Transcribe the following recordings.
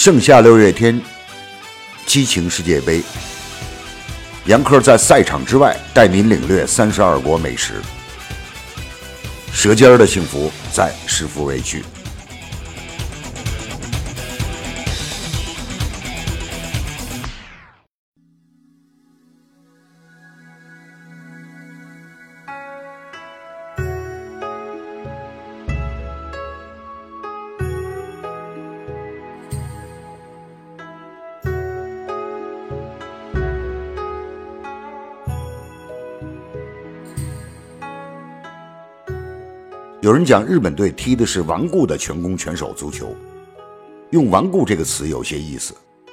盛夏6月天，激情世界杯，杨科在赛场之外带您领略32国美食，舌尖的幸福在食富味区。有人讲日本队踢的是顽固的全攻全守足球，用顽固这个词有些意思。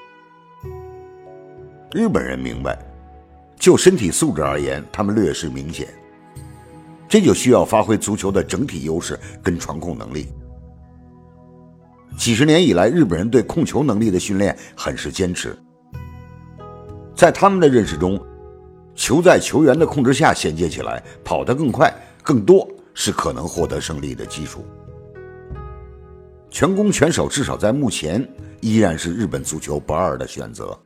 日本人明白，就身体素质而言，他们劣势明显，这就需要发挥足球的整体优势跟传控能力。几十年以来，日本人对控球能力的训练很是坚持，在他们的认识中，球在球员的控制下衔接起来，跑得更快更多是可能获得胜利的基础。全攻全守至少在目前依然是日本足球不二的选择。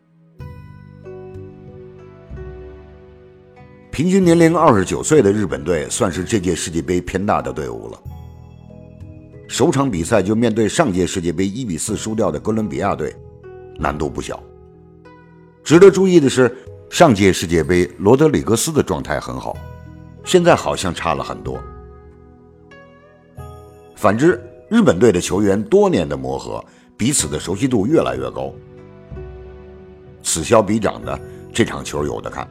平均年龄29岁的日本队算是这届世界杯偏大的队伍了。首场比赛就面对上届世界杯1比4输掉的哥伦比亚队，难度不小。值得注意的是，上届世界杯罗德里格斯的状态很好，现在好像差了很多。反之，日本队的球员多年的磨合，彼此的熟悉度越来越高。此消彼长的，这场球有的看。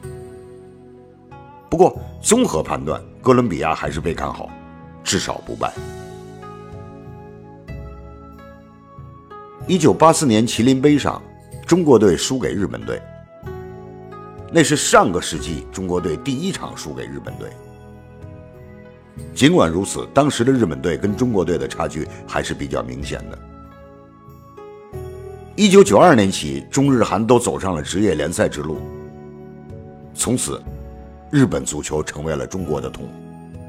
不过，综合判断，哥伦比亚还是被看好，至少不败。1984年麒麟杯上，中国队输给日本队，那是上个世纪中国队第一场输给日本队。尽管如此，当时的日本队跟中国队的差距还是比较明显的。1992年起，中日韩都走上了职业联赛之路，从此日本足球成为了中国的痛。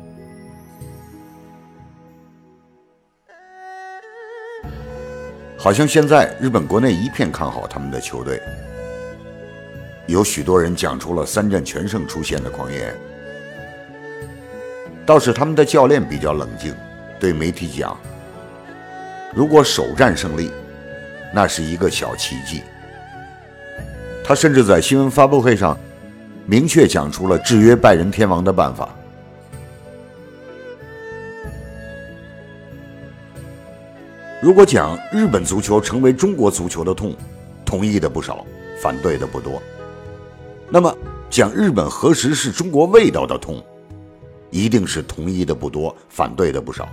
好像现在日本国内一片看好他们的球队，有许多人讲出了3战全胜出现的狂言。倒是他们的教练比较冷静，对媒体讲，如果首战胜利，那是一个小奇迹。他甚至在新闻发布会上明确讲出了制约拜仁天王的办法。如果讲日本足球成为中国足球的痛，同意的不少，反对的不多。那么讲日本何时是中国味道的痛，一定是同意的不多，反对的不少。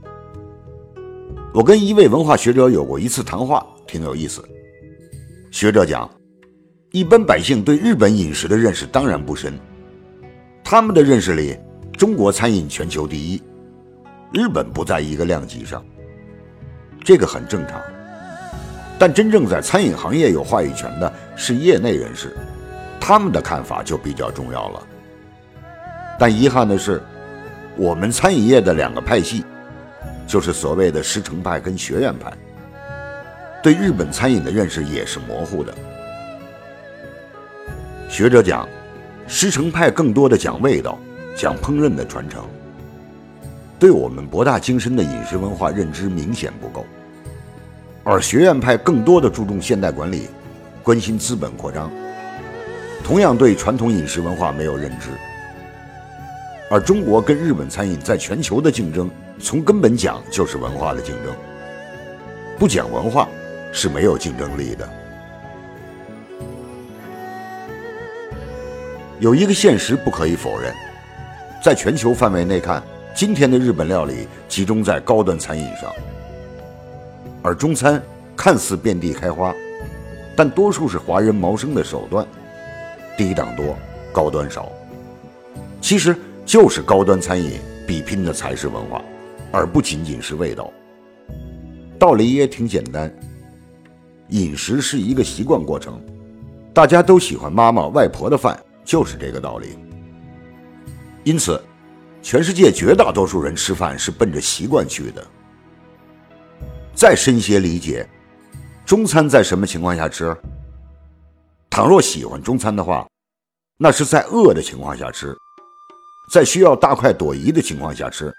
我跟一位文化学者有过一次谈话，挺有意思。学者讲，一般百姓对日本饮食的认识当然不深，他们的认识里，中国餐饮全球第一，日本不在一个量级上，这个很正常。但真正在餐饮行业有话语权的是业内人士，他们的看法就比较重要了。但遗憾的是，我们餐饮业的2个派系，就是所谓的师承派跟学院派，对日本餐饮的认识也是模糊的。学者讲，师承派更多的讲味道，讲烹饪的传承，对我们博大精深的饮食文化认知明显不够，而学院派更多的注重现代管理，关心资本扩张，同样对传统饮食文化没有认知。而中国跟日本餐饮在全球的竞争，从根本讲就是文化的竞争，不讲文化是没有竞争力的。有一个现实不可以否认，在全球范围内看，今天的日本料理集中在高端餐饮上，而中餐看似遍地开花，但多数是华人谋生的手段，低档多，高端少。其实就是高端餐饮比拼的才是文化，而不仅仅是味道。道理也挺简单，饮食是一个习惯过程，大家都喜欢妈妈外婆的饭，就是这个道理。因此全世界绝大多数人吃饭是奔着习惯去的。再深些理解， 中餐在什么情况下吃？倘若喜欢中餐的话，那是在饿的情况下吃，在需要大快朵颐的情况下吃。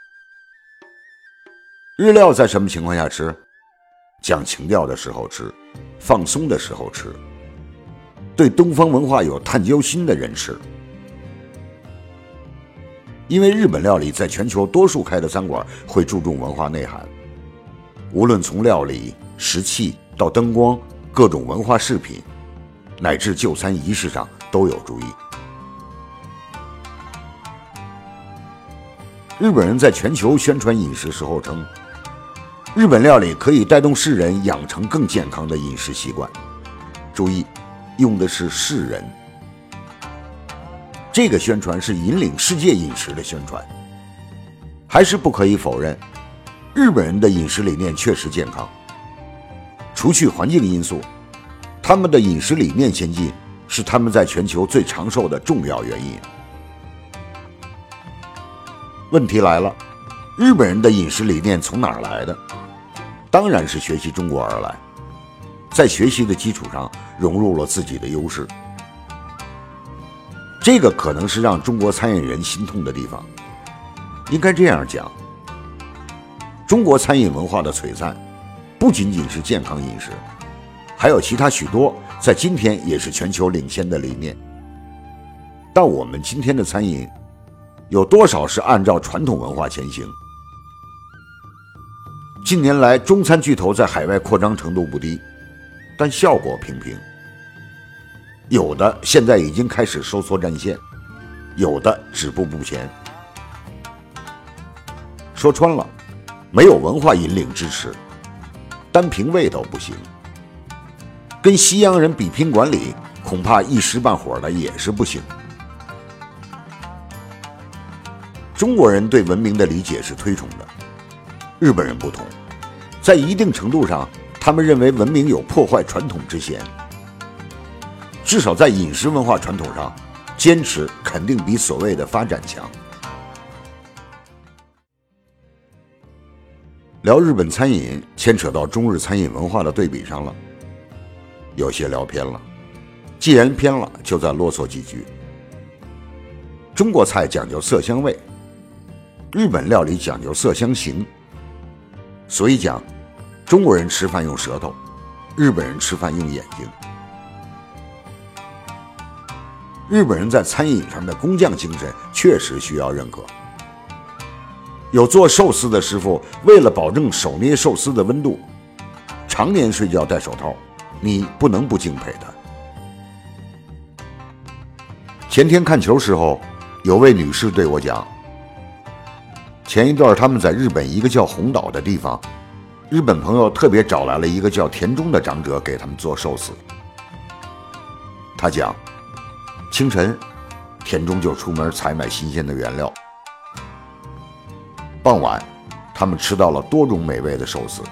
日料在什么情况下吃？讲情调的时候吃，放松的时候吃，对东方文化有探究心的人吃。因为日本料理在全球多数开的餐馆会注重文化内涵，无论从料理、食器到灯光、各种文化饰品，乃至就餐仪式上都有注意。日本人在全球宣传饮食时候称，日本料理可以带动世人养成更健康的饮食习惯。注意，用的是世人。这个宣传是引领世界饮食的宣传。还是不可以否认，日本人的饮食理念确实健康。除去环境因素，他们的饮食理念先进是他们在全球最长寿的重要原因。问题来了，日本人的饮食理念从哪儿来的？当然是学习中国而来，在学习的基础上融入了自己的优势。这个可能是让中国餐饮人心痛的地方。应该这样讲，中国餐饮文化的璀璨不仅仅是健康饮食，还有其他许多在今天也是全球领先的理念。但我们今天的餐饮有多少是按照传统文化前行？近年来，中餐巨头在海外扩张程度不低，但效果平平。有的现在已经开始收缩战线，有的止步不前。说穿了，没有文化引领支持，单凭味道不行。跟西洋人比拼管理，恐怕一时半会儿的也是不行。中国人对文明的理解是推崇的，日本人不同，在一定程度上，他们认为文明有破坏传统之嫌。至少在饮食文化传统上，坚持肯定比所谓的发展强。聊日本餐饮牵扯到中日餐饮文化的对比上了，有些聊偏了。既然偏了，就再啰嗦几句。中国菜讲究色香味，日本料理讲究色香形，所以讲中国人吃饭用舌头，日本人吃饭用眼睛。日本人在餐饮上的工匠精神确实需要认可。有做寿司的师傅，为了保证手捏寿司的温度，常年睡觉戴手套，你不能不敬佩他。前天看球时候，有位女士对我讲，前一段他们在日本一个叫红岛的地方，日本朋友特别找来了一个叫田中的长者给他们做寿司。他讲，清晨，田中就出门采买新鲜的原料。傍晚，他们吃到了多种美味的寿司。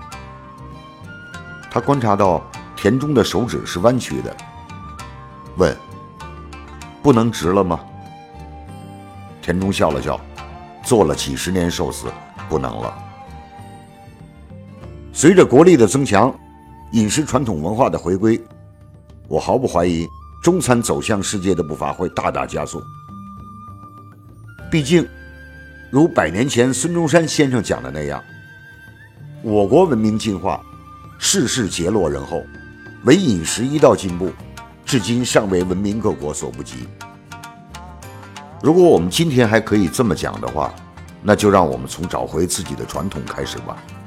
他观察到田中的手指是弯曲的，问：“不能直了吗？”田中笑了笑，做了几十年寿司，不能了。随着国力的增强，饮食传统文化的回归，我毫不怀疑中餐走向世界的步伐会大大加速。毕竟，如100年前孙中山先生讲的那样，我国文明进化，世事节落人后，唯饮食一道进步，至今尚为文明各国所不及。如果我们今天还可以这么讲的话，那就让我们从找回自己的传统开始吧。